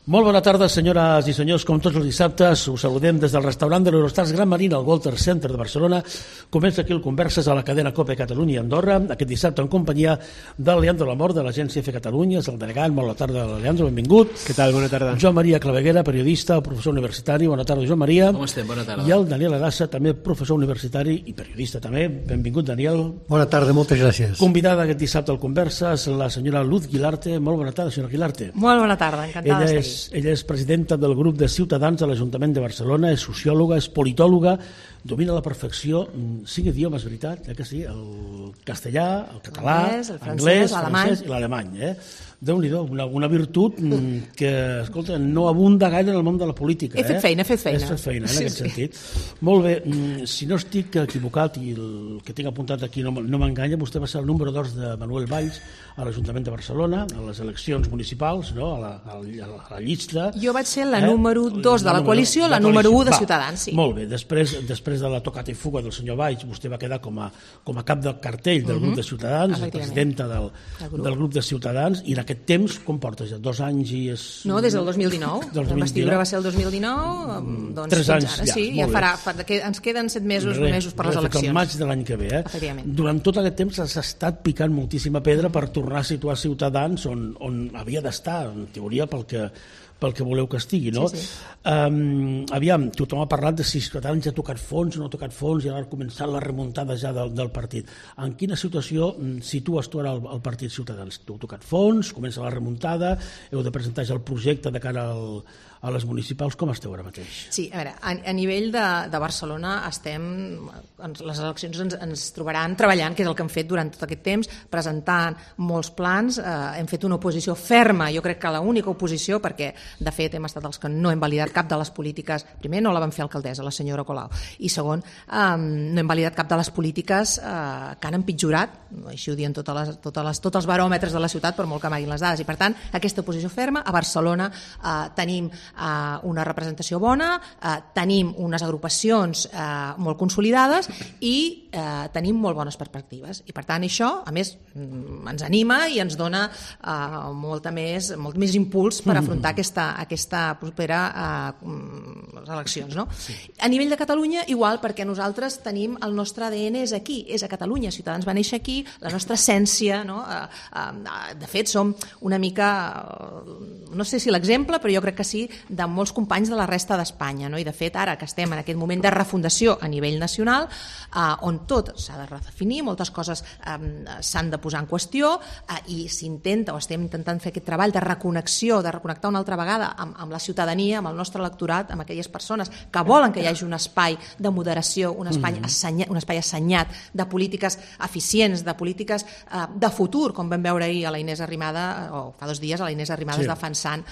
Molt bona tarda, senyores i senyors. Com tots els dissabtes, us saludem des del restaurant de l'Eurostars Gran Marina al Walter Center de Barcelona. Comença aquí el Converses a la cadena COPE Catalunya i Andorra, aquest dissabte en companyia del Leandro Lamor, de l'Agència F Catalunya, és el delegat. Molt bona tarda, Leandro, benvingut. Què tal? Bona tarda. Joan Maria Claveguera, periodista, professor universitari. Bona tarda, Joan Maria. Com estem? Bona tarda. I el Daniel Arassa, també professor universitari i periodista també. Benvingut, Daniel. Bona tarda, moltes gràcies. Convidada aquest dissabte al Converses, la senyora Luz Guilarte. Molt bona tarda, senyora Guilarte. Molt bona tarda, encantada d'estar aquí. Ella és presidenta del grup de Ciutadans de l'Ajuntament de Barcelona, és sociòloga, és politòloga, domina a la perfecció 5 idiomes, veritat, que sí, el castellà, el català, l'anglès, el francès i l'alemany. Déu-n'hi-do, una virtut que, escolta, no abunda gaire en el món de la política. He fet feina. Has fet feina, en aquest sentit. Molt bé, si no estic equivocat i el que tinc apuntat aquí no m'enganya, vostè va ser el número 2 de Manuel Valls a l'Ajuntament de Barcelona, a les eleccions municipals, no? a la llista. Jo vaig ser la número 2 de la coalició, la número 1 de Ciutadans. Sí. Molt bé, després de la tocata i fuga del senyor Valls, vostè va quedar com a cap del cartell del grup de Ciutadans, presidenta del grup de Ciutadans, i en aquest temps, com porta ja? 2 anys i és... No, des del 2019. La investidura va ser el 2019, doncs 3 anys ara, sí, ja farà, ens queden 7 mesos per les eleccions. El maig de l'any que ve. Durant tot aquest temps has estat picant moltíssima pedra per tornar a situar Ciutadans on havia d'estar, en teoria, pel que voleu que estigui, no? Sí. Aviam, tothom ha parlat de si Ciutadans ja ha tocat fons o no ha tocat fons i ara ha començat la remuntada ja del partit. En quina situació situes tu ara el partit Ciutadans? Tu has tocat fons, comença la remuntada, heu de presentar ja el projecte de cara a les municipals. Com esteu ara mateix? Sí, a veure, a nivell de Barcelona les eleccions ens trobaran treballant, que és el que hem fet durant tot aquest temps, presentant molts plans, hem fet una oposició ferma, jo crec que l'única oposició, perquè de fet hem estat els que no hem validat cap de les polítiques, primer no la van fer alcaldessa, la senyora Colau, i segon no hem validat cap de les polítiques que han empitjorat, així ho diuen tots els baròmetres de la ciutat, per molt que amaguin les dades, i per tant aquesta oposició ferma. A Barcelona tenim una representació bona, tenim unes agrupacions molt consolidades i tenim molt bones perspectives, i per tant això a més ens anima i ens dona molt més impuls per afrontar aquesta propera eleccions, no? Sí. A nivell de Catalunya igual, perquè nosaltres tenim el nostre ADN és aquí, és a Catalunya. Ciutadans va néixer aquí, la nostra essència, no? De fet som una mica, no sé si l'exemple, però jo crec que sí, de molts companys de la resta d'Espanya, no? I de fet ara que estem en aquest moment de refundació a nivell nacional, on tot s'ha de redefinir, moltes coses s'han de posar en qüestió, i s'intenta, o estem intentant fer aquest treball de reconnexió, de reconnectar una altra vegada amb la ciutadania, amb el nostre electorat, amb aquelles persones que volen que hi hagi un espai de moderació, un espai assenyat de polítiques eficients, de polítiques de futur, com vam veure ahir a la Inés Arrimadas, o fa 2 dies a la Inés Arrimadas, defensant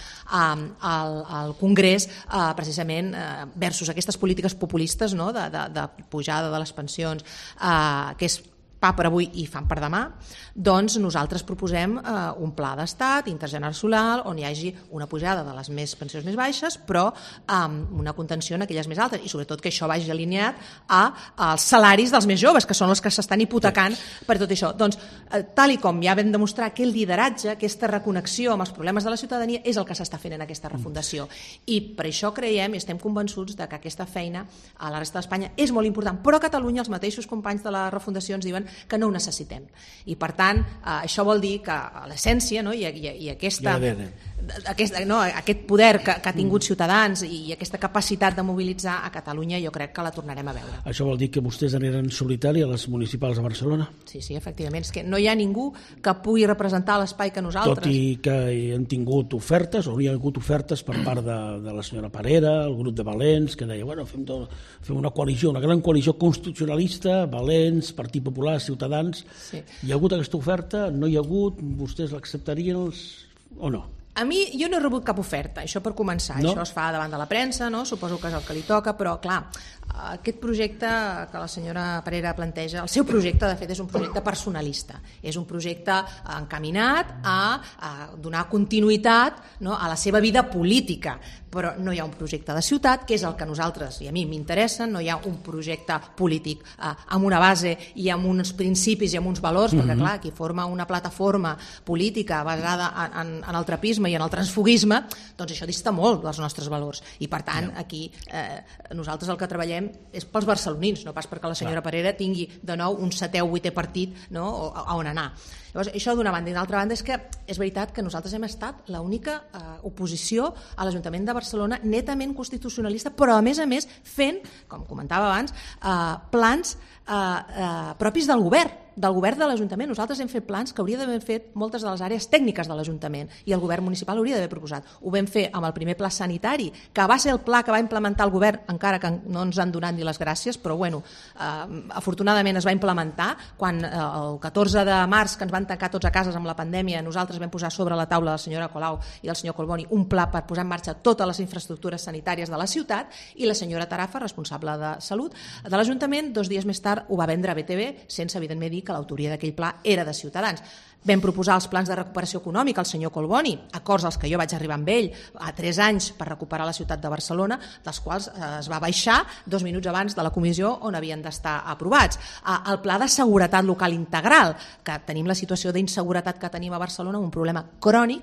al Congrés precisament versus aquestes polítiques populistes, no? de pujada de les pensions, que és pa per avui i fam per demà. Doncs nosaltres proposem un pla d'estat intergeneracional on hi hagi una pujada de les pensions més baixes, però amb una contenció en aquelles més altes, i sobretot que això vagi alineat als salaris dels més joves, que són els que s'estan hipotecant per tot això. Doncs, tal i com ja vam demostrar que el lideratge, aquesta reconnexió amb els problemes de la ciutadania és el que s'està fent en aquesta refundació. I per això creiem i estem convençuts de que aquesta feina a la resta d'Espanya és molt important, però a Catalunya els mateixos companys de la refundació ens diuen que no ho necessitem. I per tant, això vol dir que l'essència, no? i aquest poder que ha tingut Ciutadans i aquesta capacitat de mobilitzar a Catalunya, jo crec que la tornarem a veure. Això vol dir que vostès aniran en solitari a les municipals de Barcelona? Sí, efectivament. És que no hi ha ningú que pugui representar l'espai que nosaltres. Tot i que hi han tingut ofertes, o hi ha hagut ofertes per part de la senyora Parera, el grup de Valents, que deia, bueno, fem una coalició, una gran coalició constitucionalista, Valents, Partit Popular, Ciutadans. Sí. Hi ha hagut aquesta oferta? No hi ha hagut? Vostès l'acceptarien o no? A mi, jo no he rebut cap oferta, això per començar. No? Això es fa davant de la premsa, no? Suposo que és el que li toca, però clar, aquest projecte que la senyora Parera planteja, el seu projecte de fet és un projecte personalista, és un projecte encaminat a donar continuïtat, no? a la seva vida política. però no hi ha un projecte de ciutat, que és el que a nosaltres i a mi m'interessa, no hi ha un projecte polític amb una base i amb uns principis i amb uns valors, perquè clar, qui forma una plataforma política basada en el trapisme i en el transfuguisme, doncs això dista molt dels nostres valors, i per tant aquí nosaltres el que treballem és pels barcelonins, no pas perquè la senyora Parera tingui de nou un 7è o 8è partit, no, a on anar. Llavors, això d'una banda, i d'altra banda és que és veritat que nosaltres hem estat l'única oposició a l'Ajuntament de Barcelona netament constitucionalista, però a més fent, com comentava abans, plans propis del govern de l'Ajuntament. Nosaltres hem fet plans que hauria d'haver fet moltes de les àrees tècniques de l'Ajuntament i el govern municipal hauria d'haver proposat. Ho vam fer amb el primer pla sanitari, que va ser el pla que va implementar el govern, encara que no ens han donat ni les gràcies, però bueno, afortunadament es va implementar quan el 14 de març, que ens van tancar tots a cases amb la pandèmia, nosaltres vam posar sobre la taula de la senyora Colau i del senyor Collboni un pla per posar en marxa totes les infraestructures sanitàries de la ciutat, i la senyora Tarafa, responsable de Salut de l'Ajuntament, 2 dies més tard ho va vendre a BTV, sense evidentment dir que l'autoria d'aquell pla era de Ciutadans. Vam proposar els plans de recuperació econòmica al senyor Collboni, acords als que jo vaig arribar amb ell a 3 anys per recuperar la ciutat de Barcelona, dels quals es va baixar 2 minuts abans de la comissió on havien d'estar aprovats. El pla de seguretat local integral, que tenim la situació d'inseguretat que tenim a Barcelona, un problema crònic,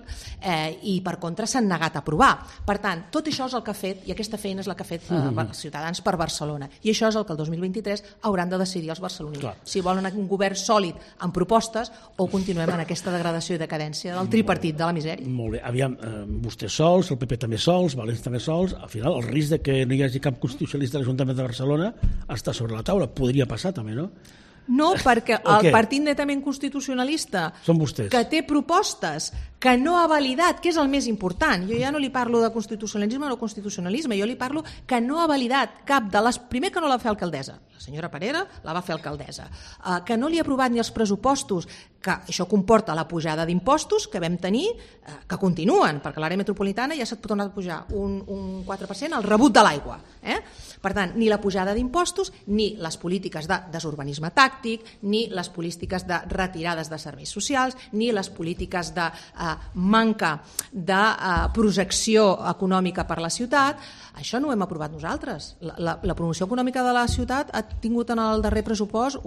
i per contra s'han negat a aprovar. Per tant, tot això és el que ha fet, i aquesta feina és la que ha fet Ciutadans per Barcelona, i això és el que el 2023 hauran de decidir els barcelonins. Si volen un govern sòlid amb propostes o continuem en aquesta degradació i decadència del tripartit de la misèria. Molt bé. Aviam, vostès sols, el PP també sols, Valens també sols, al final el risc de que no hi hagi cap constitucionalista a l'Ajuntament de Barcelona està sobre la taula. Podria passar també, no? No, perquè el partit netament constitucionalista que té propostes que no ha validat, que és el més important, jo ja no li parlo de constitucionalisme o no constitucionalisme, jo li parlo que no ha validat cap de les... Primer, que no la va fer alcaldessa, la senyora Parera la va fer alcaldessa, que no li ha aprovat ni els pressupostos, que això comporta la pujada d'impostos que vam tenir, que continuen, perquè a l'àrea metropolitana ja s'ha tornat a pujar un 4% al rebut de l'aigua. Per tant, ni la pujada d'impostos, ni les polítiques de desurbanisme tàctic, ni les polítiques de retirades de serveis socials, ni les polítiques de manca de projecció econòmica per la ciutat. Això no ho hem aprovat nosaltres. La promoció econòmica de la ciutat ha tingut en el darrer pressupost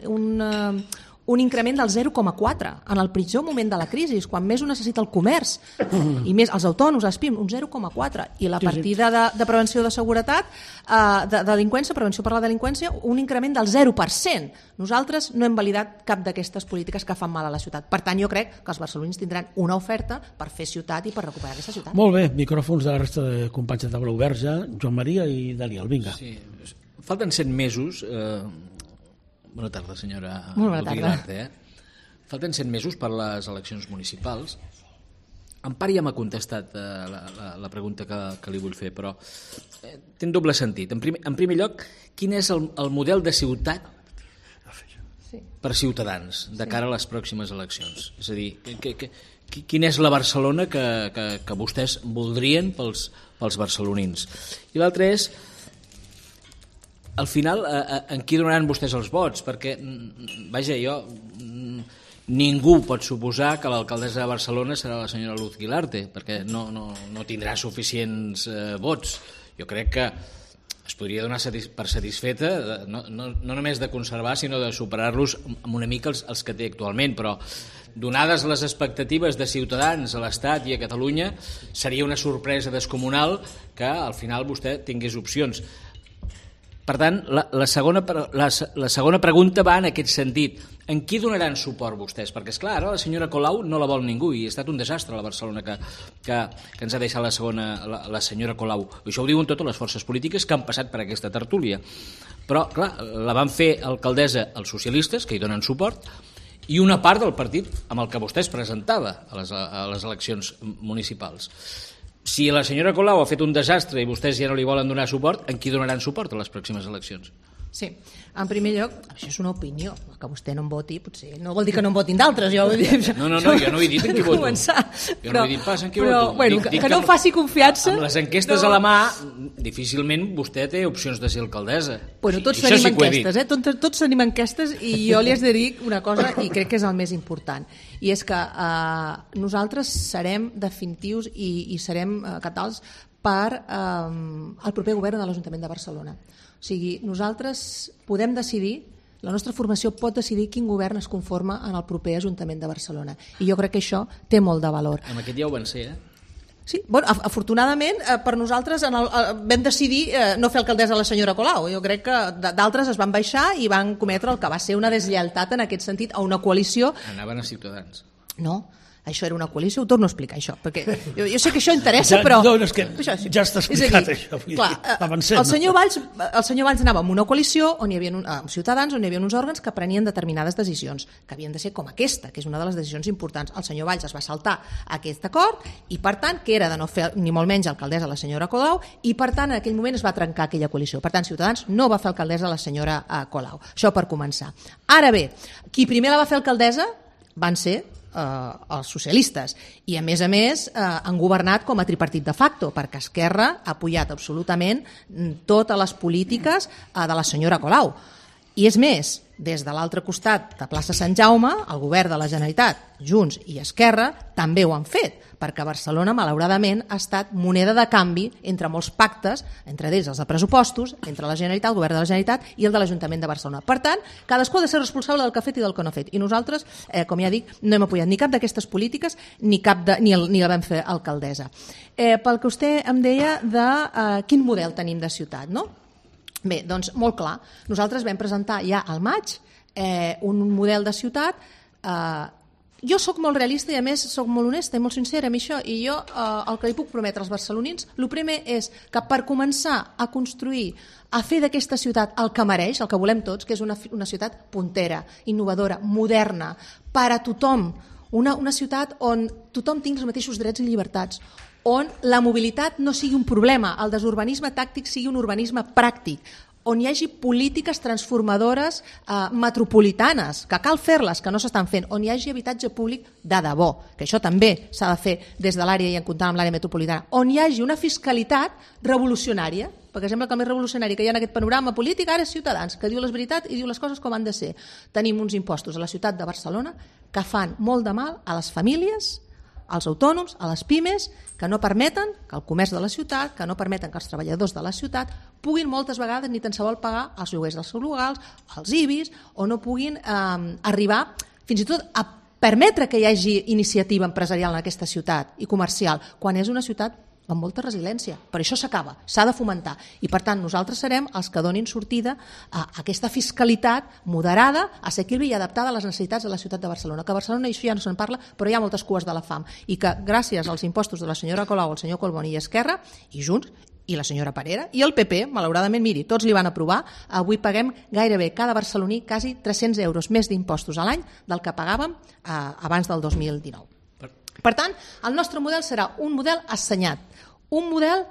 un increment del 0,4 en el pitjor moment de la crisi, quan més ho necessita el comerç i més els autònoms, les PIM, un 0,4, i la partida de prevenció de seguretat, de delinqüència, prevenció per la delinqüència, un increment del 0%. Nosaltres no hem validat cap d'aquestes polítiques que fan mal a la ciutat. Per tant, jo crec que els barcelonins tindran una oferta per fer ciutat i per recuperar aquesta ciutat. Molt bé, micròfons de la resta de companys de taula oberts ja, Joan Maria i Daniel, vinga. Sí, falten 7 mesos... Bona tarda, senyora. Molt bona tarda. Falten 7 mesos per les eleccions municipals. En part ja m'ha contestat la pregunta que li vull fer, però té un doble sentit. En primer lloc, quin és el model de ciutat per Ciutadans de cara a les pròximes eleccions? És a dir, quina és la Barcelona que vostès voldrien pels barcelonins? I l'altre és, al final, en qui donaran vostès els vots? Perquè, vaja, ningú pot suposar que l'alcaldessa de Barcelona serà la senyora Luz Guilarte, perquè no tindrà suficients vots. Jo crec que es podria donar per satisfeta, no només de conservar, sinó de superar-los amb una mica els que té actualment, però donades les expectatives de Ciutadans a l'Estat i a Catalunya, seria una sorpresa descomunal que al final vostè tingués opcions. Per tant, la segona pregunta va en aquest sentit. En qui donaran suport vostès? Perquè, esclar, ara la senyora Colau no la vol ningú i ha estat un desastre a la Barcelona que ens ha deixat la senyora Colau. Això ho diuen totes les forces polítiques que han passat per aquesta tertúlia. Però, clar, la van fer alcaldessa els socialistes, que hi donen suport, i una part del partit amb el que vostè es presentava a les eleccions municipals. Si la senyora Colau ha fet un desastre i vostès ja no li volen donar suport, en qui donaran suport a les pròximes eleccions? Sí, en primer lloc, això és una opinió, que vostè no em voti, potser no vol dir que no em votin d'altres. No, jo no he dit en qui voto. Jo no he dit pas en qui voto. Bueno, que no faci confiança. Amb les enquestes a la mà, difícilment vostè té opcions de ser alcaldessa. Bueno, tots tenim enquestes, tots tenim enquestes, i jo li has de dir una cosa, i crec que és el més important, i és que nosaltres serem definitius i serem cabdals per el proper govern de l'Ajuntament de Barcelona. O sigui, nosaltres podem decidir, la nostra formació pot decidir quin govern es conforma en el proper Ajuntament de Barcelona. I jo crec que això té molt de valor. Amb aquest ja ho van ser, Sí, bueno, afortunadament per nosaltres vam decidir no fer alcaldessa la senyora Colau. Jo crec que d'altres es van baixar i van cometre el que va ser una deslleialtat en aquest sentit a una coalició. Anaven a Ciutadans. No, això era una coalició, ho torno a explicar, això, perquè jo sé que això interessa, però... No, és que ja està explicat, això. El senyor Valls anava amb una coalició on hi havia ciutadans, on hi havia uns òrgans que prenien determinades decisions, que havien de ser com aquesta, que és una de les decisions importants. El senyor Valls es va saltar aquest acord i, per tant, que era de no fer ni molt menys alcaldessa la senyora Colau, i, per tant, en aquell moment es va trencar aquella coalició. Per tant, Ciutadans no va fer alcaldessa la senyora Colau. Això per començar. Ara bé, qui primer la va fer alcaldessa van ser els socialistes, i a més han governat com a tripartit de facto, perquè Esquerra ha apoyat absolutament totes les polítiques de la senyora Colau. I és més, des de l'altre costat de plaça Sant Jaume, el govern de la Generalitat, Junts i Esquerra, també ho han fet, perquè Barcelona, malauradament, ha estat moneda de canvi entre molts pactes, entre ells els de pressupostos, entre la Generalitat, el govern de la Generalitat i el de l'Ajuntament de Barcelona. Per tant, cadascú ha de ser responsable del que ha fet i del que no ha fet. I nosaltres, com ja dic, no hem apoyat ni cap d'aquestes polítiques ni la vam fer alcaldessa. Pel que vostè em deia de quin model tenim de ciutat, no? Bé, doncs molt clar. Nosaltres vam presentar ja al maig un model de ciutat. Jo sóc molt realista i a més sóc molt honesta i molt sincera amb això, i jo el que li puc prometre als barcelonins, el primer és que per començar a construir, a fer d'aquesta ciutat el que mereix, el que volem tots, que és una ciutat puntera, innovadora, moderna, per a tothom, una ciutat on tothom tingui els mateixos drets i llibertats, on la mobilitat no sigui un problema, el desurbanisme tàctic sigui un urbanisme pràctic, on hi hagi polítiques transformadores metropolitanes, que cal fer-les, que no s'estan fent, on hi hagi habitatge públic de debò, que això també s'ha de fer des de l'àrea i en comptant amb l'àrea metropolitana, on hi hagi una fiscalitat revolucionària, perquè sembla que el més revolucionari que hi ha en aquest panorama polític ara és Ciutadans, que diu la veritat i diu les coses com han de ser. Tenim uns impostos a la ciutat de Barcelona que fan molt de mal a les famílies, als autònoms, a les pimes, que no permeten que el comerç de la ciutat, que no permeten que els treballadors de la ciutat puguin moltes vegades ni tan sols pagar els lloguers dels seus locals, els IBIs, o no puguin arribar fins i tot a permetre que hi hagi iniciativa empresarial en aquesta ciutat i comercial, quan és una ciutat amb molta resiliència. Per això s'acaba, s'ha de fomentar. I per tant nosaltres serem els que donin sortida a aquesta fiscalitat moderada, assequible i adaptada a les necessitats de la ciutat de Barcelona. Que a Barcelona això ja no se'n parla, però hi ha moltes cues de la fam. I que gràcies als impostos de la senyora Colau, el senyor Collboni i Esquerra, i Junts, i la senyora Parera, i el PP, malauradament, miri, tots li van aprovar, avui paguem gairebé cada barceloní quasi 300 euros més d'impostos a l'any del que pagàvem abans del 2019. Per tant, el nostre model serà un model assenyat, un model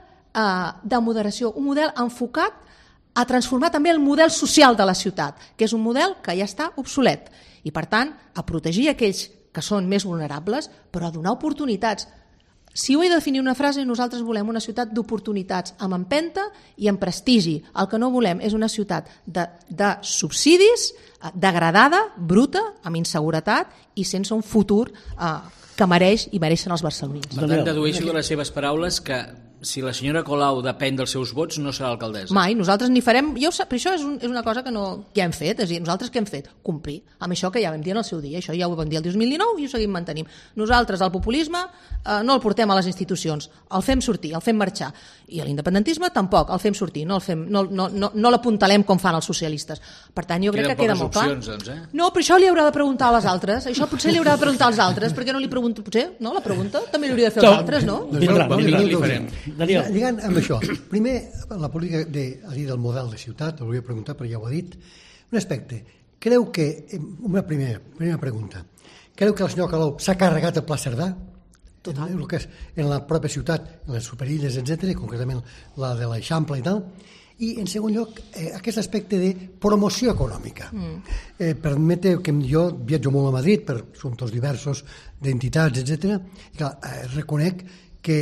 de moderació, un model enfocat a transformar també el model social de la ciutat, que és un model que ja està obsolet, i per tant a protegir aquells que són més vulnerables, però a donar oportunitats. Si ho he de definir una frase, nosaltres volem una ciutat d'oportunitats, amb empenta i amb prestigi. El que no volem és una ciutat de subsidis, degradada, bruta, amb inseguretat i sense un futur que mereix i mereixen els barcelonins. Per tant, dedueixo de les seves paraules que si la senyora Colau depèn dels seus vots no serà alcaldessa. Mai, nosaltres ni farem... Però això és una cosa que hem fet, és a dir, nosaltres què hem fet? Complir amb això que ja vam dir en el seu dia, això ja ho vam dir el 2019 i ho seguim mantenim. Nosaltres el populisme no el portem a les institucions, el fem sortir, el fem marxar, i l'independentisme tampoc, el fem sortir, no l'apuntalem com fan els socialistes. Per tant, jo crec que queda molt clar. Doncs, No, però això li haurà de preguntar a les altres, això potser li haurà de preguntar als altres, perquè no li pregunto, potser, no, la pregunta també li hauria de fer als altres, no? Li farem. Lligant amb això, primer, la política del model de ciutat, ho volia preguntar, però ja ho ha dit, un aspecte, creu que, una primera pregunta, creu que el senyor Colau s'ha carregat el Pla Cerdà? Total. El que és en la pròpia ciutat, en les superilles, etc., concretament la de l'Eixample i tal, i en segon lloc, aquest aspecte de promoció econòmica. Permete que jo viatjo molt a Madrid per assumptes diversos d'entitats, etc., i clar, reconec que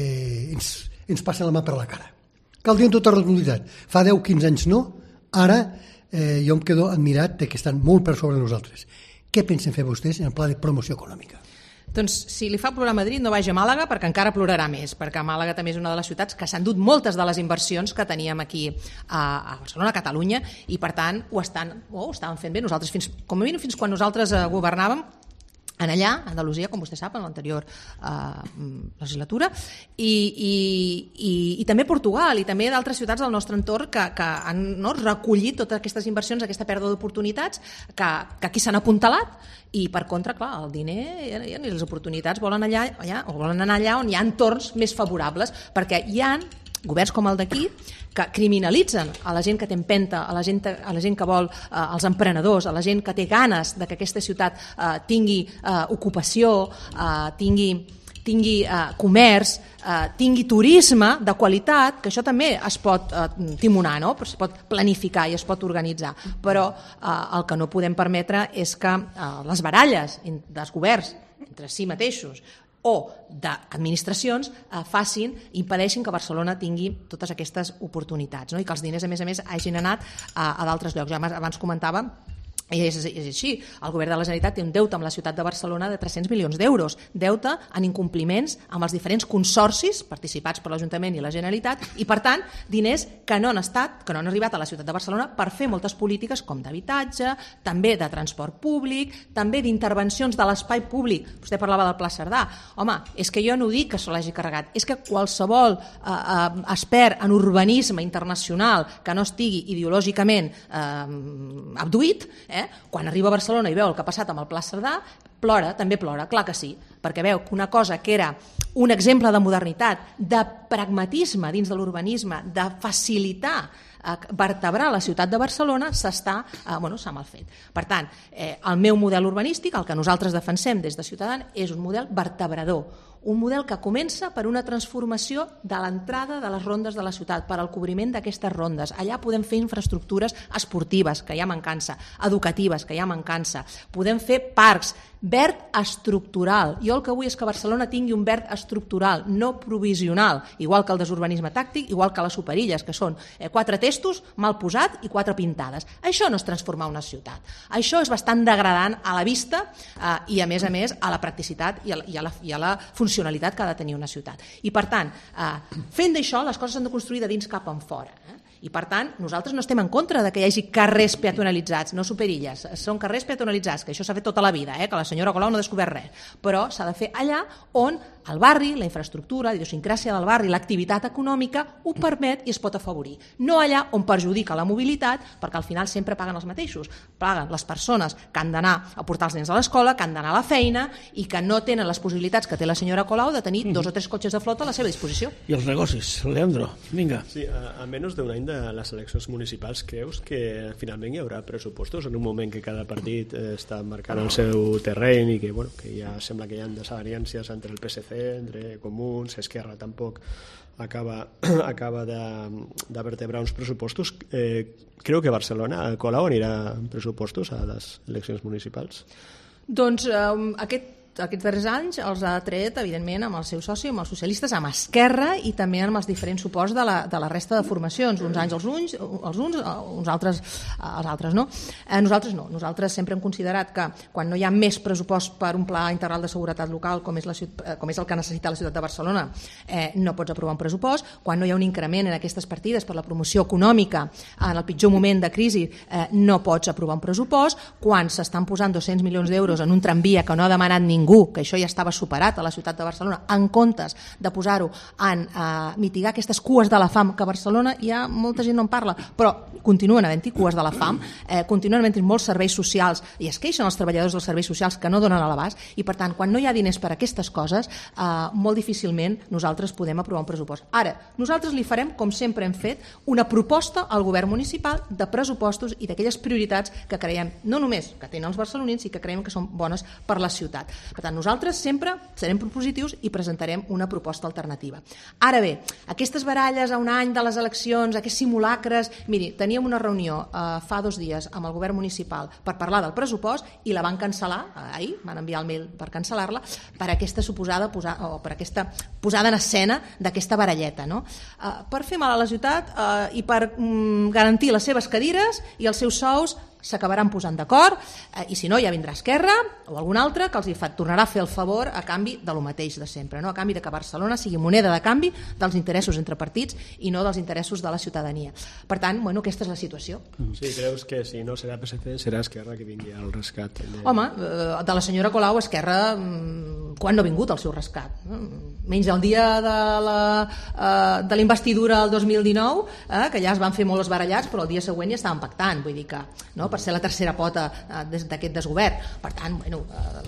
ens passa la mà per la cara. Cal dir amb tota rotunditat. Fa 10-15 anys no, ara jo em quedo admirat que estan molt per sobre nosaltres. Què pensen fer vostès en el pla de promoció econòmica? Doncs si li fa plorar a Madrid no vagi a Màlaga perquè encara plorarà més, perquè Màlaga també és una de les ciutats que s'han dut moltes de les inversions que teníem aquí a Barcelona, a Catalunya, i per tant ho estaven fent bé. Nosaltres, com a mínim fins quan nosaltres governàvem, en allà, a Andalusia, com vostè sap, en l'anterior legislatura, i també Portugal i també d'altres ciutats del nostre entorn que han recollit totes aquestes inversions, aquesta pèrdua d'oportunitats que aquí s'han apuntalat, i per contra, clar, el diner i les oportunitats volen anar allà on hi ha entorns més favorables, perquè hi ha governs com el d'aquí que criminalitzen a la gent que té empenta, a la gent que vol, als emprenedors, a la gent que té ganes de que aquesta ciutat tingui ocupació, tingui comerç, tingui turisme de qualitat, que això també es pot timonar, no? Es pot planificar i es pot organitzar, però el que no podem permetre és que les baralles dels governs entre si mateixos o d'administracions impedeixin que Barcelona tingui totes aquestes oportunitats, no? I que els diners, a més, hagin anat a d'altres llocs. Ja abans comentava, i és així, el govern de la Generalitat té un deute amb la ciutat de Barcelona de 300 milions d'euros, deute en incompliments amb els diferents consorcis participats per l'Ajuntament i la Generalitat, i per tant diners que no han arribat a la ciutat de Barcelona per fer moltes polítiques com d'habitatge, també de transport públic, també d'intervencions de l'espai públic. Vostè parlava del Pla Cerdà. Home, és que jo no dic que se l'hagi carregat, és que qualsevol expert en urbanisme internacional que no estigui ideològicament abduït, quan arriba a Barcelona i veu el que ha passat amb el Pla Cerdà, també plora, clar que sí, perquè veu que una cosa que era un exemple de modernitat, de pragmatisme dins de l'urbanisme, de facilitar vertebrar la ciutat de Barcelona, s'ha malfet. Per tant, el meu model urbanístic, el que nosaltres defensem des de Ciutadans, és un model vertebrador, un model que comença per una transformació de l'entrada de les rondes de la ciutat, per al cobriment d'aquestes rondes. Allà podem fer infraestructures esportives, que hi ha mancança, educatives, que hi ha mancança, podem fer parcs, verd estructural. Jo el que vull és que Barcelona tingui un verd estructural, no provisional, igual que el desurbanisme tàctic, igual que les superilles, que són 4 testos mal posat i 4 pintades. Això no és transformar una ciutat. Això és bastant degradant a la vista i, a més, a la practicitat i a la funcionalitat que ha de tenir una ciutat. I, per tant, fent d'això, les coses s'han de construir de dins cap en fora. I, per tant, nosaltres no estem en contra de que hi hagi carrers peatonalitzats, no superilles, són carrers peatonalitzats, que això s'ha fet tota la vida, que la senyora Colau no ha descobert res, però s'ha de fer allà on el barri, la infraestructura, la idiosincràsia del barri, l'activitat econòmica ho permet i es pot afavorir. No allà on perjudica la mobilitat, perquè al final sempre paguen els mateixos. Paguen les persones que han d'anar a portar els nens a l'escola, que han d'anar a la feina i que no tenen les possibilitats que té la senyora Colau de tenir 2 o 3 cotxes de flota a la seva disposició. I els negocis, Leandro, vinga. Sí, a menys d'un any de les eleccions municipals, creus que finalment hi haurà pressupostos en un moment que cada partit està marcant el seu terreny i que ja sembla que hi ha desavenències entre el PSC, entre Comuns, Esquerra tampoc acaba de vertebrar uns pressupostos? Creu que Barcelona, Colau, anirà en pressupostos a les eleccions municipals? Doncs aquests darrers anys els ha tret, evidentment, amb el seu soci, amb els socialistes, amb Esquerra i també amb els diferents suports de la resta de formacions. Uns anys els uns, uns altres els altres no. Nosaltres no. Nosaltres sempre hem considerat que quan no hi ha més pressupost per un pla integral de seguretat local com és el que necessita la ciutat de Barcelona, no pots aprovar un pressupost. Quan no hi ha un increment en aquestes partides per la promoció econòmica en el pitjor moment de crisi, no pots aprovar un pressupost. Quan s'estan posant 200 milions d'euros en un tramvia que no ha demanat ningú, que això ja estava superat a la ciutat de Barcelona, en comptes de posar-ho en mitigar aquestes cues de la fam, que a Barcelona ja molta gent no en parla, però continuen havent-hi cues de la fam, continuen havent-hi molts serveis socials i es queixen els treballadors dels serveis socials que no donen a l'abast, i per tant, quan no hi ha diners per a aquestes coses, molt difícilment nosaltres podem aprovar un pressupost. Ara, nosaltres li farem, com sempre hem fet, una proposta al govern municipal de pressupostos i d'aquelles prioritats que creiem, no només que tenen els barcelonins, i que creiem que són bones per la ciutat. Per tant, nosaltres sempre serem propositius i presentarem una proposta alternativa. Ara bé, aquestes baralles a un any de les eleccions, aquests simulacres... Miri, teníem una reunió fa 2 dies amb el govern municipal per parlar del pressupost i la van cancel·lar, ahir van enviar el mail per cancel·lar-la, per aquesta per aquesta posada en escena d'aquesta baralleta, no? Per fer mal a la ciutat i per garantir les seves cadires i els seus sous s'acabaran posant d'acord, i si no ja vindrà Esquerra o algun altre que els tornarà a fer el favor a canvi de lo mateix de sempre, no? A canvi de que Barcelona sigui moneda de canvi dels interessos entre partits i no dels interessos de la ciutadania. Per tant, bueno, aquesta és la situació. Sí, creus que si no serà PSC serà Esquerra que vingui al rescat? Home, de la senyora Colau, Esquerra, quan no ha vingut el seu rescat? Menys el dia de la investidura el 2019, que ja es van fer molt esbarallats, però el dia següent ja estaven pactant, vull dir que, no, per ser la tercera pota d'aquest desgovern. Per tant, bueno,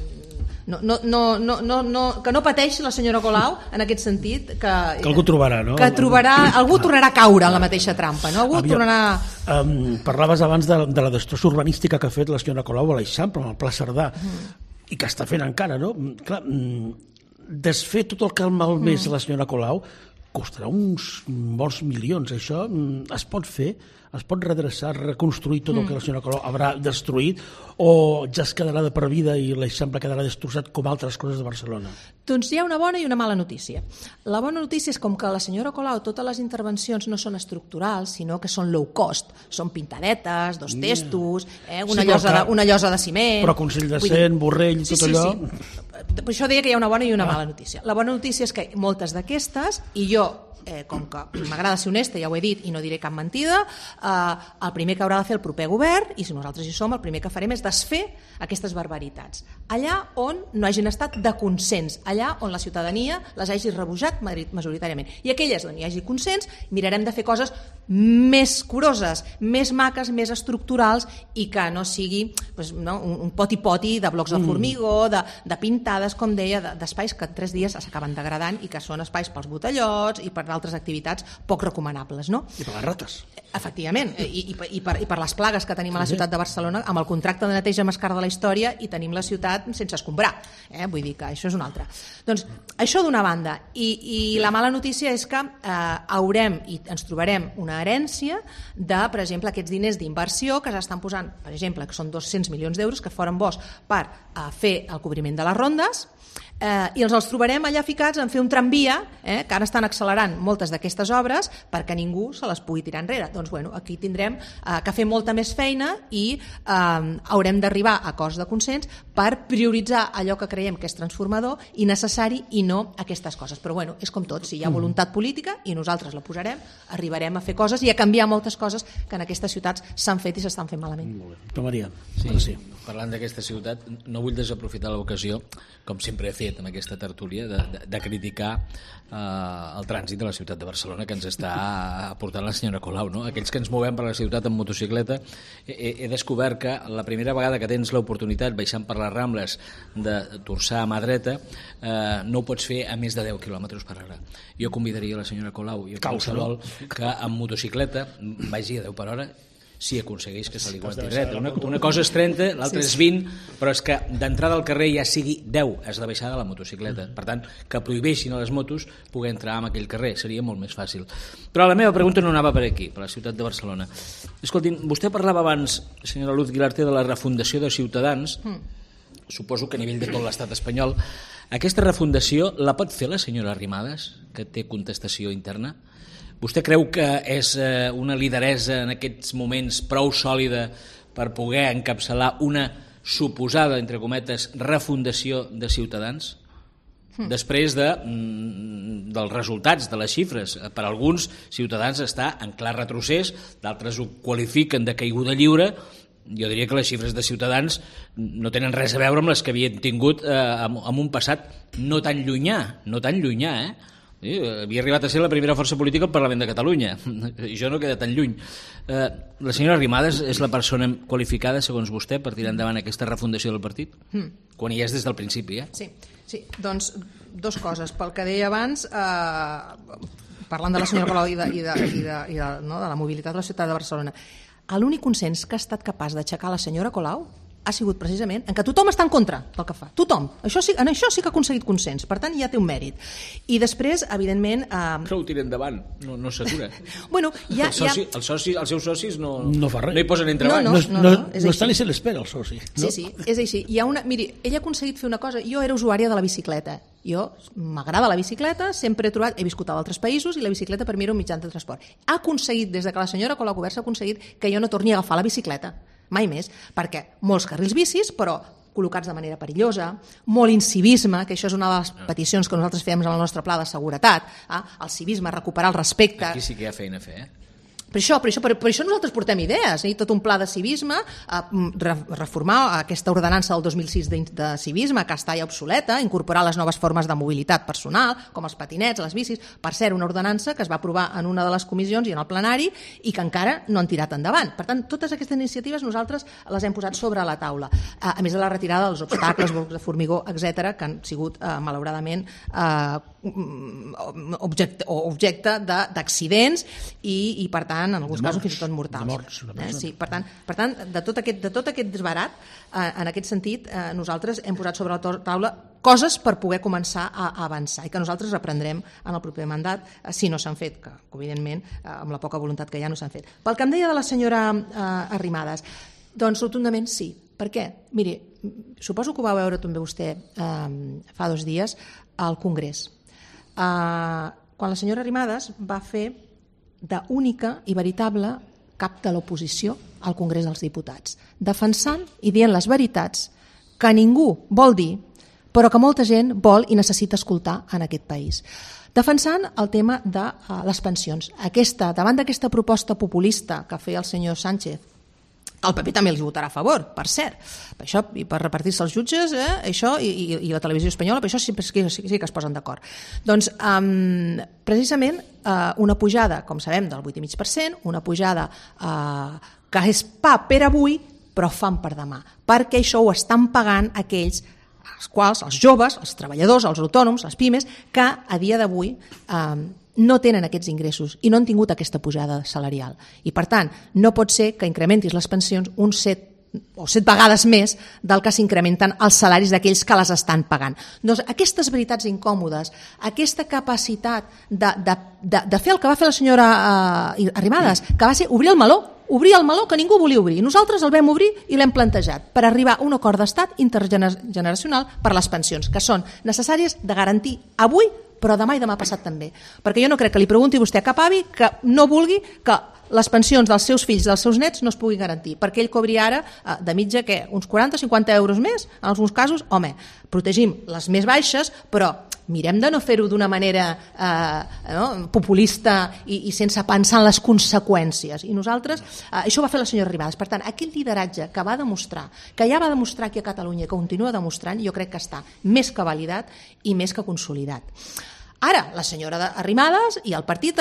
que no pateix la senyora Colau en aquest sentit, que algú trobarà, no? Algú tornarà a caure en la mateixa trampa, no? Parlaves abans de la destrossa urbanística que ha fet la senyora Colau a l'Eixample, amb el Pla Cerdà, i que està fent encara, no? Clar, desfer tot el que ha malmès la senyora Colau costarà uns molts milions. Això es pot fer, es pot redreçar, reconstruir tot el que la senyora Colau haurà destruït, o ja es quedarà de per vida i l'Eixample quedarà destrossat com altres coses de Barcelona? Doncs hi ha una bona i una mala notícia. La bona notícia és com que la senyora Colau totes les intervencions no són estructurals, sinó que són low cost, són pintadetes, dos testos, una llosa de ciment... Però Consell de Cent, Borrell, tot allò... Per això deia que hi ha una bona i una mala notícia. La bona notícia és que moltes d'aquestes, i jo, com que m'agrada ser honesta, ja ho he dit i no diré cap mentida, el primer que haurà de fer el proper govern, i si nosaltres hi som, el primer que farem és desfer aquestes barbaritats. Allà on no hagin estat de consens, allà on la ciutadania les hagi rebutjat majoritàriament. I aquelles on hi hagi consens, mirarem de fer coses més curoses, més maques, més estructurals, i que no sigui un poti-poti de blocs de formigó, de pintades, com deia, d'espais que en 3 dies s'acaben degradant i que són espais pels botellots i per altres activitats poc recomanables, no? I per les rates. Efectivament, i per les plagues que tenim a la ciutat de Barcelona, amb el contracte de neteja més car de la història, i tenim la ciutat sense escombrar. Vull dir que això és una altra. Doncs això d'una banda, i la mala notícia és que haurem i ens trobarem una herència de, per exemple, aquests diners d'inversió que s'estan posant, per exemple, que són 200 milions d'euros que foren bons per fer el cobriment de les rondes, i els trobarem allà ficats en fer un tramvia, que ara estan accelerant moltes d'aquestes obres perquè ningú se les pugui tirar enrere. Doncs bueno, aquí tindrem que fer molta més feina i haurem d'arribar a acords de consens per prioritzar allò que creiem que és transformador i necessari i no aquestes coses. Però bueno, és com tot, si hi ha voluntat política i nosaltres la posarem, arribarem a fer coses i a canviar moltes coses que en aquestes ciutats s'han fet i s'estan fent malament. Molt bé. Maria. Sí. Parlant d'aquesta ciutat, no vull desaprofitar l'ocasió, com sempre he fet en aquesta tertúlia, de criticar el trànsit de la ciutat de Barcelona que ens està portant la senyora Colau, no? Aquells que ens movem per la ciutat en motocicleta, he descobert que la primera vegada que tens l'oportunitat baixant per les Rambles de torçar a mà dreta, no ho pots fer a més de 10 km/h. Jo convidaria la senyora Colau i a qualsevol que amb motocicleta vagi a 10 per hora si aconsegueix que se li aguanti dret. Una cosa és 30, l'altra és 20, però és que d'entrada al carrer ja sigui 10, has de baixar de la motocicleta. Per tant, que prohibeixin a les motos poder entrar en aquell carrer, seria molt més fàcil. Però la meva pregunta no anava per aquí, per la ciutat de Barcelona. Escoltin, vostè parlava abans, senyora Luz Guilarte, de la refundació de Ciutadans, suposo que a nivell de tot l'estat espanyol. Aquesta refundació la pot fer la senyora Arrimadas, que té contestació interna? Vostè creu que és una lideressa en aquests moments prou sòlida per poder encapçalar una suposada, entre cometes, refundació de Ciutadans? Després dels resultats, de les xifres. Per alguns, Ciutadans està en clar retrocés, d'altres ho qualifiquen de caiguda lliure. Jo diria que les xifres de Ciutadans no tenen res a veure amb les que havien tingut en un passat no tan llunyà, havia arribat a ser la primera força política al Parlament de Catalunya, i això no queda tan lluny. La senyora Arrimadas és la persona qualificada, segons vostè, per tirar endavant aquesta refundació del partit? Quan hi és des del principi, Sí, doncs dues coses. Pel que deia abans, parlant de la senyora Colau i de la mobilitat de la ciutat de Barcelona, l'únic consens que ha estat capaç d'aixecar la senyora Colau ha sigut precisament en que tothom està en contra del que fa. Tothom. En això sí que ha aconseguit consens. Per tant, ja té un mèrit. I després, evidentment... Però ho tira endavant. No s'atura. Bueno, els seus socis no fa res. No hi posen entrebancs. No, està ni se l'espera, el soci. Sí, és així. Miri, ell ha aconseguit fer una cosa. Jo era usuària de la bicicleta. M'agrada la bicicleta, sempre he viscut a altres països i la bicicleta per mi era un mitjà de transport. Ha aconseguit, des que la senyora Colau Govern s'ha aconseguit que jo no torni a agafar la bicicleta. mai més, perquè molts carrils bicis, però col·locats de manera perillosa, molt incivisme, que això és una de les peticions que nosaltres fèiem amb el nostre pla de seguretat, el civisme, recuperar el respecte. Aquí sí que hi ha feina a fer, Per això nosaltres portem idees, tot un pla de civisme, reformar aquesta ordenança del 2006 de civisme, que està ja obsoleta, incorporar les noves formes de mobilitat personal, com els patinets, les bicis, per cert, una ordenança que es va aprovar en una de les comissions i en el plenari i que encara no han tirat endavant. Per tant, totes aquestes iniciatives nosaltres les hem posat sobre la taula, a més de la retirada dels obstacles, blocs de formigó, etc., que han sigut, malauradament, objecte d'accidents i, per tant, en alguns casos fins i tot mortals. Sí, per tant, de tot aquest desbarat, en aquest sentit, nosaltres hem posat sobre la taula coses per poder començar a avançar i que nosaltres reprendrem en el proper mandat si no s'han fet, que evidentment amb la poca voluntat que hi ha no s'han fet. Pel que em deia de la senyora Arrimadas, doncs rotundament sí. Per què? Miri, suposo que ho va veure també vostè fa 2 dies al Congrés. Quan la senyora Arrimadas va fer d'única i veritable cap de l'oposició al Congrés dels Diputats, defensant i dient les veritats que ningú vol dir, però que molta gent vol i necessita escoltar en aquest país. Defensant el tema de les pensions. Davant d'aquesta proposta populista que feia el senyor Sánchez, el PP també els votarà a favor, per cert, per això, i per repartir-se els jutges, això i la televisió espanyola, per això sí que es posen d'acord. Doncs, precisament, una pujada, com sabem, del 8,5%, una pujada que és pa per avui, però fam per demà, perquè això ho estan pagant aquells els quals, els joves, els treballadors, els autònoms, les pimes, que a dia d'avui no tenen aquests ingressos i no han tingut aquesta pujada salarial. I, per tant, no pot ser que incrementis les pensions un 7 vegades més del que s'incrementen els salaris d'aquells que les estan pagant. Doncs aquestes veritats incòmodes, aquesta capacitat de fer el que va fer la senyora Arrimadas, que va ser obrir el meló que ningú volia obrir. Nosaltres el vam obrir i l'hem plantejat per arribar a un acord d'estat intergeneracional per les pensions, que són necessàries de garantir avui, però demà i demà passat també. Perquè jo no crec que li pregunti vostè a cap avi que no vulgui que les pensions dels seus fills i dels seus nets no es puguin garantir, perquè ell cobria ara de mitja uns 40-50 euros més, en alguns casos, home, protegim les més baixes, però mirem de no fer-ho d'una manera populista i sense pensar en les conseqüències. I nosaltres, això ho va fer la senyora Arrimadas. Per tant, aquell lideratge que va demostrar, que ja va demostrar aquí a Catalunya, que continua demostrant, jo crec que està més que validat i més que consolidat. Ara, la senyora Arrimadas i el partit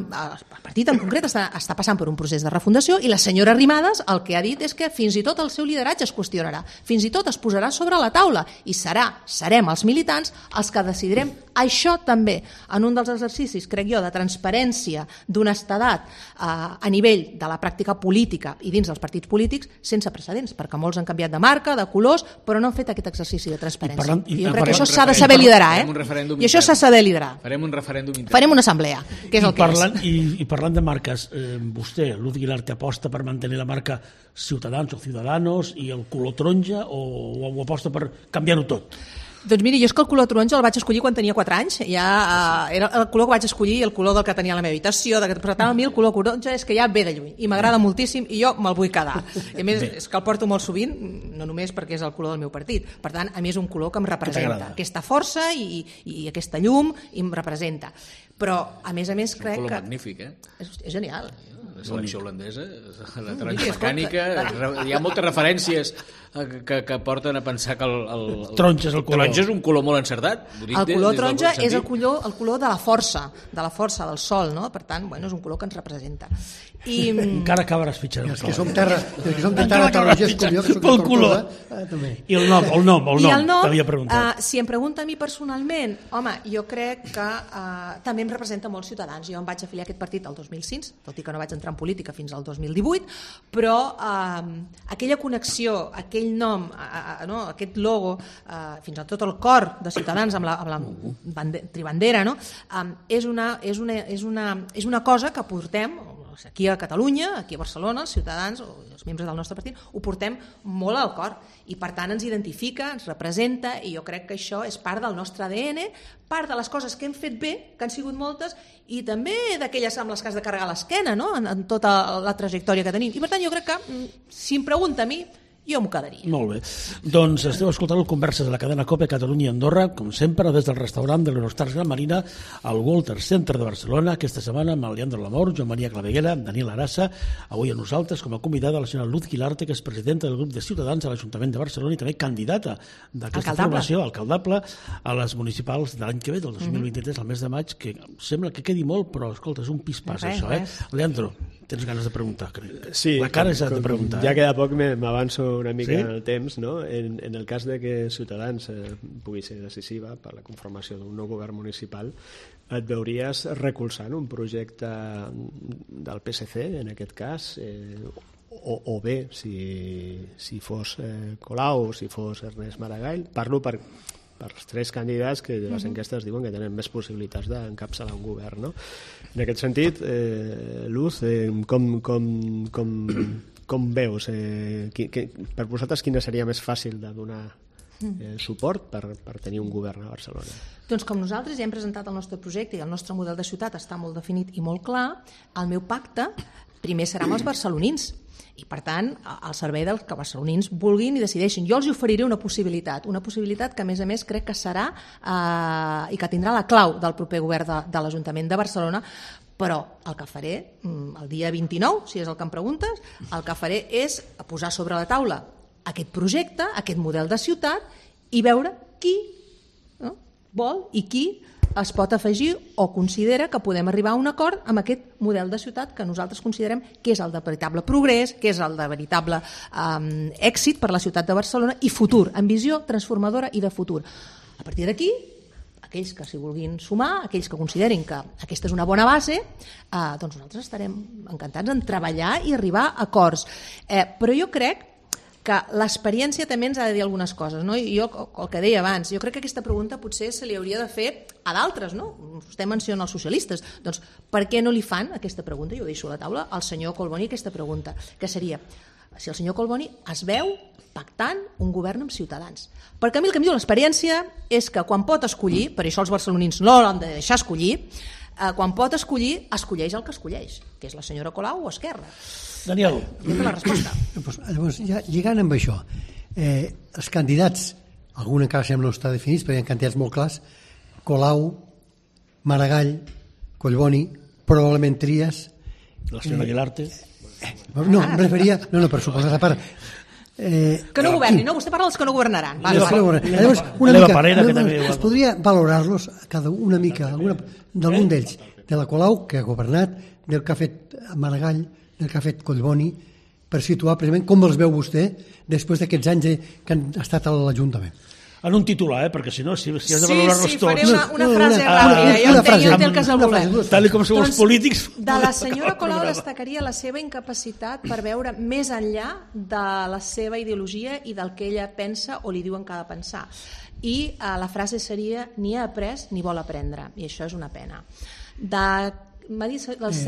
en concret està passant per un procés de refundació i la senyora Arrimadas el que ha dit és que fins i tot el seu lideratge es qüestionarà, fins i tot es posarà sobre la taula i serem els militants els que decidirem això també en un dels exercicis, crec jo, de transparència d'honestedat a nivell de la pràctica política i dins dels partits polítics sense precedents, perquè molts han canviat de marca, de colors, però no han fet aquest exercici de transparència. I jo crec que això s'ha de saber liderar, i això s'ha de saber liderar. Farem un referèndum intern. Farem una assemblea, que és el que és. I parlant de marques, vostè, Luz Guilarte, aposta per mantenir la marca Ciutadans o Ciudadanos i el color taronja o aposta per canviar-ho tot? Doncs miri, jo és que el color taronja el vaig escollir quan tenia 4 anys, era el color que vaig escollir, el color del que tenia a la meva habitació, però a mi el color taronja és que ja ve de lluny i m'agrada moltíssim i jo me'l vull quedar. I a més és que el porto molt sovint, no només perquè és el color del meu partit, per tant a mi és un color que em representa, aquesta força i aquesta llum i em representa. Però a més crec que... És un color magnífic, És genial. La selecció holandesa, la taronja mecànica, hi ha moltes referències que porten a pensar que el taronja és un color molt encertat. El color taronja és el color de la força del sol, no? Per tant, és un color que ens representa. Encara acabaràs fitxant els que som de terra tarongers com jo, que soc pel color. I el nom, t'havia preguntat. Si em pregunta a mi personalment, home, jo crec que també em representa molt Ciutadans. Jo em vaig afiliar a aquest partit el 2006, tot i que no vaig entrar en política fins al 2018, però aquella connexió, aquell nom, aquest logo, fins i tot el cor de Ciutadans amb la tribandera, és una cosa que portem, aquí a Catalunya, aquí a Barcelona, els ciutadans o els membres del nostre partit ho portem molt al cor i per tant ens identifica, ens representa i jo crec que això és part del nostre ADN, part de les coses que hem fet bé, que han sigut moltes i també d'aquelles amb les que has de carregar l'esquena, no? En tota la trajectòria que tenim. I per tant jo crec que, si em pregunta a mi, jo m'ho quedaria. Molt bé. Doncs esteu escoltant el Converses de la cadena COPE Catalunya i Andorra, com sempre, des del restaurant de l'Eurostars Gran Marina al Walter Center de Barcelona, aquesta setmana amb el Leandro Lamor, Joan Maria Claveguera, Daniel Arassa, avui a nosaltres com a convidada la senyora Luz Quilarte, que és presidenta del grup de Ciutadans a l'Ajuntament de Barcelona i també candidata d'aquesta formació, alcaldable, a les municipals de l'any que ve, del 2023, al mes de maig, que sembla que quedi molt, però escolta, és un pispàs això, eh? Leandro, tens ganes de preguntar? Sí, la cara és de preguntar. Ja queda poc, m'avanço una mica en el temps, no? En el cas de que Ciutadans pugui ser decisiva per la conformació d'un nou govern municipal, et veuries recolzant un projecte del PSC, en aquest cas, o bé, si fos Colau o si fos Ernest Maragall. Parlo per els tres candidats que les enquestes diuen que tenen més possibilitats d'encapçalar un govern, no? En aquest sentit, Luz, com veus? Per vosaltres quina seria més fàcil de donar suport per tenir un govern a Barcelona? Doncs com nosaltres ja hem presentat el nostre projecte i el nostre model de ciutat està molt definit i molt clar, el meu pacte primer serà amb els barcelonins i per tant al servei dels que barcelonins vulguin i decideixin. Jo els oferiré una possibilitat que a més crec que serà i que tindrà la clau del proper govern de l'Ajuntament de Barcelona, però el que faré el dia 29, si és el que em preguntes, el que faré és posar sobre la taula aquest projecte, aquest model de ciutat i veure qui vol i qui es pot afegir o considera que podem arribar a un acord amb aquest model de ciutat que nosaltres considerem que és el de veritable progrés, que és el de veritable èxit per la ciutat de Barcelona i futur, amb visió transformadora i de futur. A partir d'aquí, aquells que s'hi vulguin sumar, aquells que considerin que aquesta és una bona base, doncs nosaltres estarem encantats en treballar i arribar a acords. Però jo crec que l'experiència també ens ha de dir algunes coses, no? I jo, el que deia abans, jo crec que aquesta pregunta potser se li hauria de fer a d'altres, no? Vostè menciona els socialistes, doncs per què no li fan aquesta pregunta? Jo deixo a la taula al senyor Collboni aquesta pregunta, que seria si el senyor Collboni es veu pactant un govern amb Ciutadans. Perquè a mi el que em diu l'experiència és que quan pot escollir, per això els barcelonins no l'han de deixar escollir, quan pot escollir, escolleix el que escolleix, que és la senyora Colau o Esquerra. Daniel. Aquesta és la resposta. Llavors, ja lligant amb això, els candidats, algun encara sembla no està definits, però hi ha candidats molt clars, Colau, Maragall, Collboni, probablement Trias... La senyora Quilarte... No, em referia... No, per suposar a part... Que no governin, no? Vostè parla dels que no governaran. Llavors, una mica, es podria valorar-los una mica, d'algun d'ells, de la Colau, que ha governat, del que ha fet Maragall, del que ha fet Collboni, per situar precisament com els veu vostè després d'aquests anys que han estat a l'Ajuntament. En un titular, perquè si no, si has de valorar-los tots... Sí, faré una frase ràpida. Jo entenc el que és el voler. Tal com som els polítics... De la senyora Colau destacaria la seva incapacitat per veure més enllà de la seva ideologia i del que ella pensa o li diuen que ha de pensar. I la frase seria ni ha après ni vol aprendre, i això és una pena. M'ha dit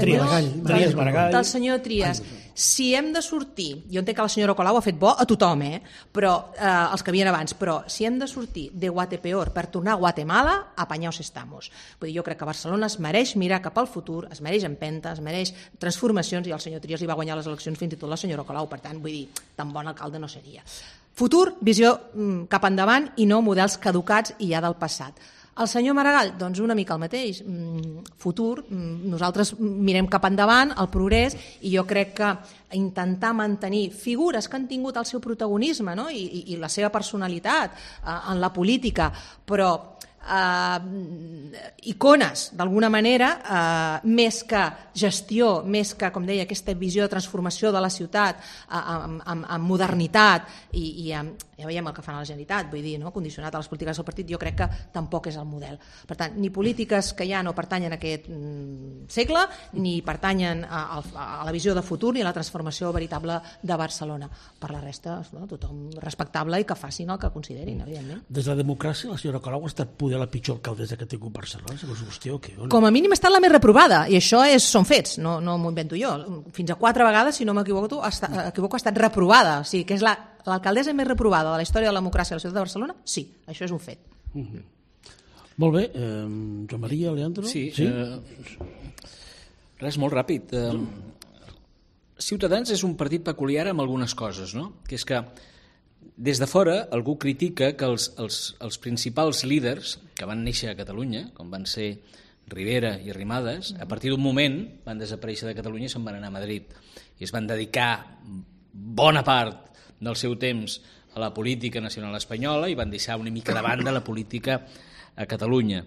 del senyor Trias, si hem de sortir, jo entenc que la senyora Colau ha fet bo a tothom, però els que havien abans, però si hem de sortir de Guatepeor per tornar a Guatemala, apanyaos estamos. Vull dir, jo crec que Barcelona es mereix mirar cap al futur, es mereix empenta, es mereix transformacions, i el senyor Trias li va guanyar les eleccions fins i tot la senyora Colau, per tant, vull dir, tan bon alcalde no seria. Futur, visió cap endavant i no models caducats i ja del passat. El senyor Maragall, doncs una mica el mateix. Futur, nosaltres mirem cap endavant, el progrés, i jo crec que intentar mantenir figures que han tingut el seu protagonisme, no? I la seva personalitat en la política, però icones, d'alguna manera, més que gestió, més que, com deia, aquesta visió de transformació de la ciutat amb modernitat i amb ja veiem el que fan a la Generalitat, vull dir, no? Condicionat a les polítiques del partit, jo crec que tampoc és el model. Per tant, ni polítiques que ja no pertanyen a aquest segle, ni pertanyen a la visió de futur ni a la transformació veritable de Barcelona. Per la resta, no? Tothom respectable i que facin el que considerin, evidentment. Des de la democràcia, la senyora Colau ha estat poder la pitjor alcaldessa que ha tingut Barcelona, segons vostè, o què? Com a mínim ha estat la més reprovada, i això són fets, no m'ho invento jo. Fins a 4 vegades, si no m'equivoco, ha estat reprovada, o sigui, que és l'alcaldessa més reprovada de la història de la democràcia a la ciutat de Barcelona, sí, això és un fet. Molt bé, Joan Maria, Leandro? Sí? Res, molt ràpid. Ciutadans és un partit peculiar amb algunes coses, no? Que és que des de fora algú critica que els principals líders que van néixer a Catalunya, com van ser Rivera i Arrimadas, a partir d'un moment van desaparèixer de Catalunya i se'n van anar a Madrid i es van dedicar bona part del seu temps a la política nacional espanyola i van deixar una mica de banda la política a Catalunya.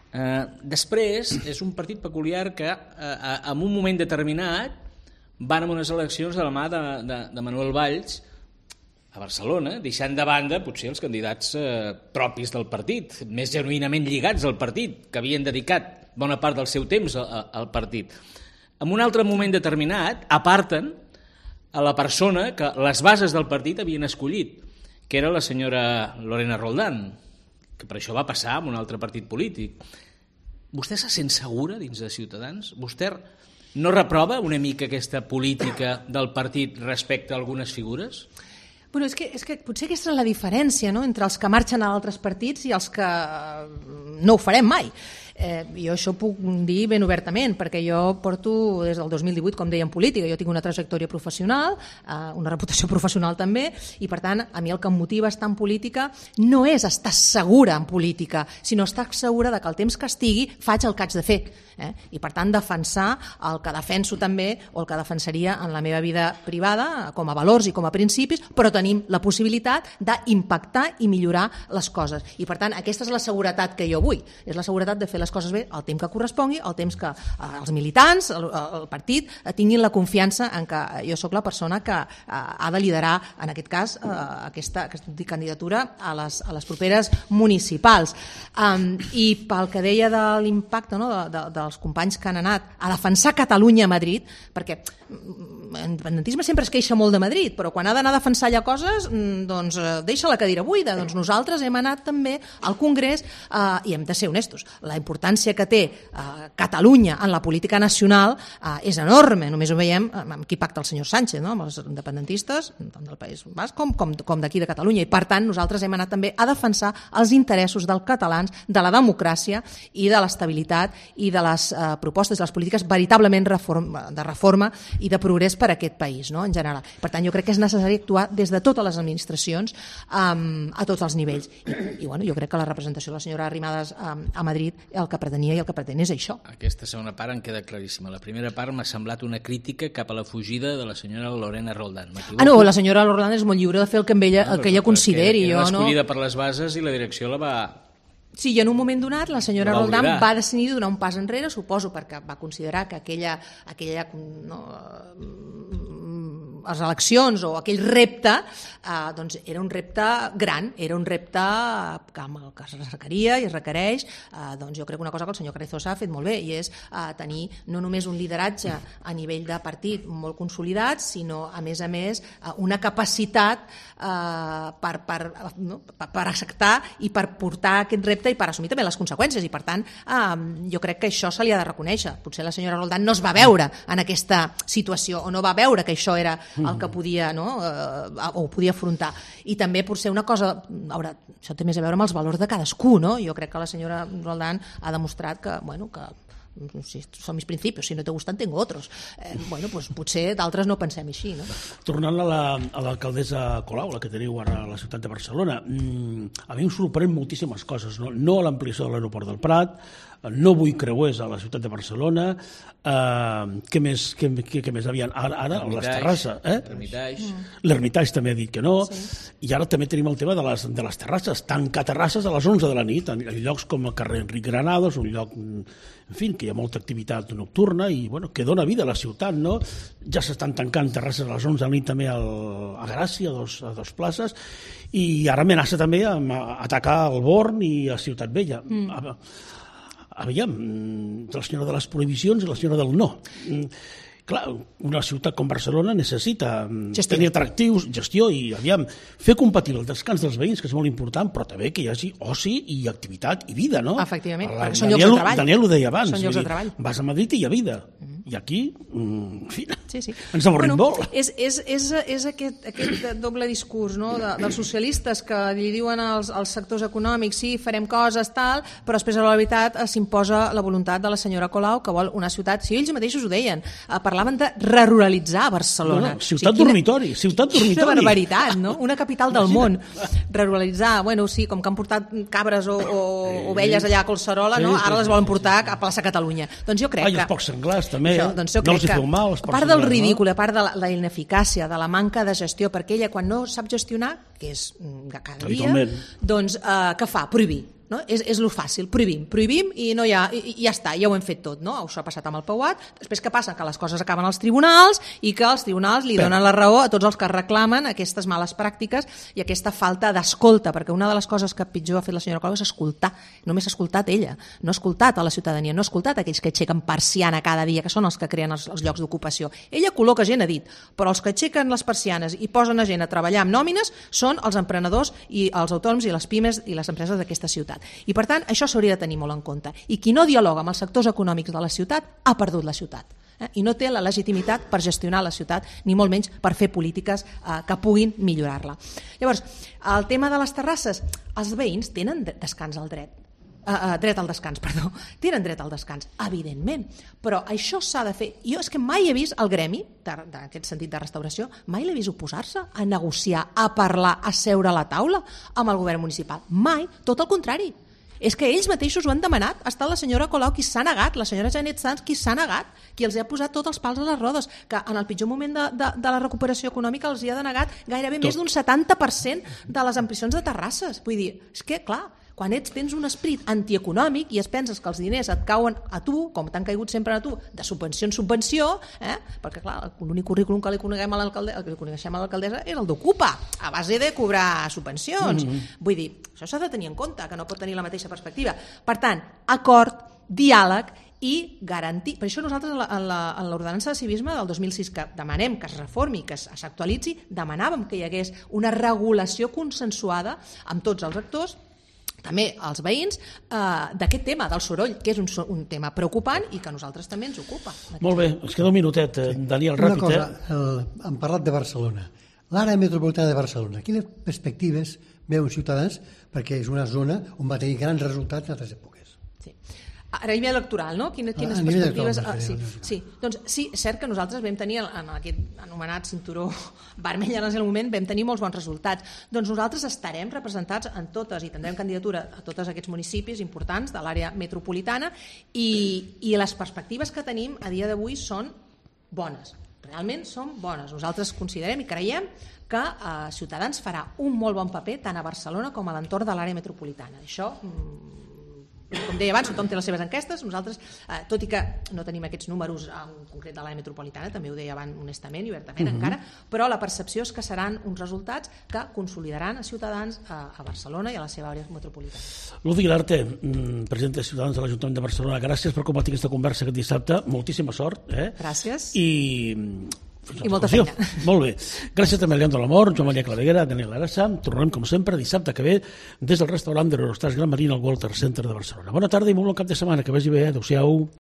Després és un partit peculiar que en un moment determinat van a unes eleccions de la mà de Manuel Valls a Barcelona, deixant de banda potser els candidats propis del partit, més genuïnament lligats al partit, que havien dedicat bona part del seu temps al partit. En un altre moment determinat aparten a la persona que les bases del partit havien escollit, que era la senyora Lorena Roldán, que per això va passar a un altre partit polític. Vostè se sent segura dins de Ciutadans? Vostè no reprova una mica aquesta política del partit respecte a algunes figures? Bueno, és que potser aquesta és la diferència, no?, entre els que marxen a altres partits i els que no ho farem mai. Jo això ho puc dir ben obertament, perquè jo porto des del 2018, com deia, en política. Jo tinc una trajectòria professional, una reputació professional també, i per tant a mi el que em motiva estar en política no és estar segura en política, sinó estar segura de que el temps que estigui faig el que haig de fer. I per tant defensar el que defenso també, o el que defensaria en la meva vida privada com a valors i com a principis, però tenim la possibilitat d'impactar i millorar les coses. I per tant aquesta és la seguretat que jo vull, és la seguretat de fer les coses bé el temps que correspongui, el temps que els militants, el partit, tinguin la confiança en que jo sóc la persona que ha de liderar, en aquest cas, aquesta candidatura a les properes municipals. I pel que deia de l'impacte, no?, dels companys que han anat a defensar Catalunya a Madrid, perquè l'independentisme sempre es queixa molt de Madrid, però quan ha d'anar a defensar allà coses, doncs deixa la cadira buida. Doncs nosaltres hem anat també al Congrés i hem de ser honestos. La importància que té Catalunya en la política nacional és enorme. Només ho veiem amb qui pacta el senyor Sánchez, no?, amb els independentistes, tant del País Basc com d'aquí de Catalunya. I per tant nosaltres hem anat també a defensar els interessos dels catalans, de la democràcia i de l'estabilitat i de les propostes, de les polítiques veritablement de reforma i de progrés per a aquest país, no?, en general. Per tant, jo crec que és necessari actuar des de totes les administracions a tots els nivells. I bueno, jo crec que la representació de la senyora Arrimadas a Madrid el que pretenia i el que pretén és això. Aquesta segona part em queda claríssima. La primera part m'ha semblat una crítica cap a la fugida de la senyora Lorena Roldán. No, la senyora Roldán és molt lliure de fer el que ella consideri. Era escollida per les bases i la direcció la va... Sí, i en un moment donat la senyora Roldán va decidir donar un pas enrere, suposo perquè va considerar que aquella les eleccions o aquell repte doncs era un repte gran, era un repte amb el que es requeria i es requereix, doncs jo crec una cosa que el senyor Carrizosa ha fet molt bé, i és tenir no només un lideratge a nivell de partit molt consolidat, sinó a més una capacitat per acceptar i per portar aquest repte i per assumir també les conseqüències, i per tant jo crec que això se li ha de reconèixer. Potser la senyora Roldán no es va veure en aquesta situació, o no va veure que això era el que podia, no?, o podia afrontar. I també potser una cosa, això té més a veure amb els valors de cadascú, no? Jo crec que la senyora Roldán ha demostrat que, bueno, que són mis principios, si no te gustan tengo otros. Bueno, pues potser d'altres no pensem així, no? Tornant a l'alcaldessa Colau, la que teniu ara a la ciutat de Barcelona, a mi em sorprèn moltíssimes coses, no a l'ampliació de l'aeroport del Prat, no vull creuers a la ciutat de Barcelona, què més havien? Ara les terrasses. L'Hermitage també ha dit que no, i ara també tenim el tema de les terrasses, tancar terrasses a les 11 de la nit, en llocs com el carrer Enric Granados, un lloc, en fi, que hi ha molta activitat nocturna i que dona vida a la ciutat, no? Ja s'estan tancant terrasses a les 11 de la nit també a Gràcia, a dos places, i ara amenaça també a atacar el Born i a Ciutat Vella. Aviam, la senyora de les prohibicions i la senyora del no. Clar, una ciutat com Barcelona necessita tenir atractius, gestió i, aviam, fer compatible el descans dels veïns, que és molt important, però també que hi hagi oci i activitat i vida, no? Efectivament, perquè són llocs de treball. Daniel ho deia abans. Són llocs de treball. Vas a Madrid i hi ha vida. I aquí, en fi, ens avorrim molt. És aquest doble discurs, no?, dels socialistes que li diuen als sectors econòmics sí, farem coses, tal, però després a la veritat s'imposa la voluntat de la senyora Colau, que vol una ciutat, si ells mateixos ho deien, parlaven de ruralitzar Barcelona. Ciutat dormitori. Quina barbaritat, no? Una capital del món. Ruralitzar, bueno, sí, com que han portat cabres o ovelles allà a Collserola, no? Ara les volen portar a plaça Catalunya. Doncs jo crec que... I els pocs senglars, també. Doncs jo crec que, a part del ridícul, a part de la ineficàcia, de la manca de gestió, perquè ella quan no sap gestionar, que és cada dia, doncs què fa? Prohibir. No? És lo fàcil, prohibim i no ja està, ja ho hem fet tot, no? Això ha passat amb el PUAT, després què passa? Que les coses acaben als tribunals i que els tribunals li donen la raó a tots els que reclamen aquestes males pràctiques i aquesta falta d'escolta, perquè una de les coses que pitjor ha fet la senyora Colau és escoltar, només ha escoltat ella, no ha escoltat a la ciutadania, no ha escoltat aquells que aixequen persiana cada dia, que són els que creen els llocs d'ocupació. Ella col·loca gent, ha dit, però els que aixequen les persianes i posen a gent a treballar amb nòmines són els emprenedors i els autònoms i les pimes i les empreses d'aquesta ciutat. I per tant això s'hauria de tenir molt en compte, i qui no dialoga amb els sectors econòmics de la ciutat ha perdut la ciutat, i no té la legitimitat per gestionar la ciutat, ni molt menys per fer polítiques que puguin millorar-la. Llavors, el tema de les terrasses, els veïns tenen descans al dret al descans, tenen dret al descans, evidentment, però això s'ha de fer. Jo és que mai he vist el gremi, d'aquest sentit de restauració, mai l'he vist oposar-se a negociar, a parlar, a seure a la taula amb el govern municipal. Mai, tot el contrari. És que ells mateixos ho han demanat. Ha estat la senyora Colau qui s'ha negat, la senyora Janet Sanz qui s'ha negat, qui els ha posat tots els pals a les rodes, que en el pitjor moment de la recuperació econòmica els hi ha denegat gairebé més d'un 70% de les ampliacions de terrasses. Vull dir, és que, clar, quan tens un esperit antieconòmic i es penses que els diners et cauen a tu, com t'han caigut sempre a tu, de subvenció en subvenció, perquè clar, l'únic currículum que li coneixem a l'alcaldessa és el d'Ocupa, a base de cobrar subvencions. Vull dir, això s'ha de tenir en compte, que no pot tenir la mateixa perspectiva. Per tant, acord, diàleg i garantir. Per això nosaltres en l'ordenança de civisme del 2006 que demanem que es reformi, que s'actualitzi, demanàvem que hi hagués una regulació consensuada amb tots els actors, també els veïns, d'aquest tema del soroll, que és un tema preocupant i que a nosaltres també ens ocupa. Molt bé, ens queda un minutet, Daniel, ràpid. Una cosa, hem parlat de Barcelona. L'àrea metropolitana de Barcelona, quines perspectives veuen ciutadans? Perquè és una zona on va tenir grans resultats en altres èpoques. Sí. A nivell electoral, no? Quines perspectives... Sí, doncs sí, és cert que nosaltres vam tenir en aquest anomenat cinturó vermell en el seu moment, vam tenir molts bons resultats. Doncs nosaltres estarem representats en totes i tindrem candidatura a tots aquests municipis importants de l'àrea metropolitana i les perspectives que tenim a dia d'avui són bones. Realment són bones. Nosaltres considerem i creiem que Ciutadans farà un molt bon paper tant a Barcelona com a l'entorn de l'àrea metropolitana. Això... com deia abans, tothom té les seves enquestes, nosaltres, tot i que no tenim aquests números en concret de l'àrea metropolitana, també ho deia abans honestament i obertament encara, però la percepció és que seran uns resultats que consolidaran a Ciutadans a Barcelona i a la seva àrea metropolitana. Ludi Guilarte, president de Ciutadans de l'Ajuntament de Barcelona, gràcies per compartir aquesta conversa aquest dissabte, moltíssima sort. Gràcies. I molta feina. Molt bé. Gràcies també a Leandro Lamor, Joan Maria Claveguera, Daniel Arassa. Tornarem, com sempre, dissabte que ve des del restaurant de l'Eurostars Gran Marina al Walter Center de Barcelona. Bona tarda i molt bon cap de setmana. Que vagi bé. Adéu-siau.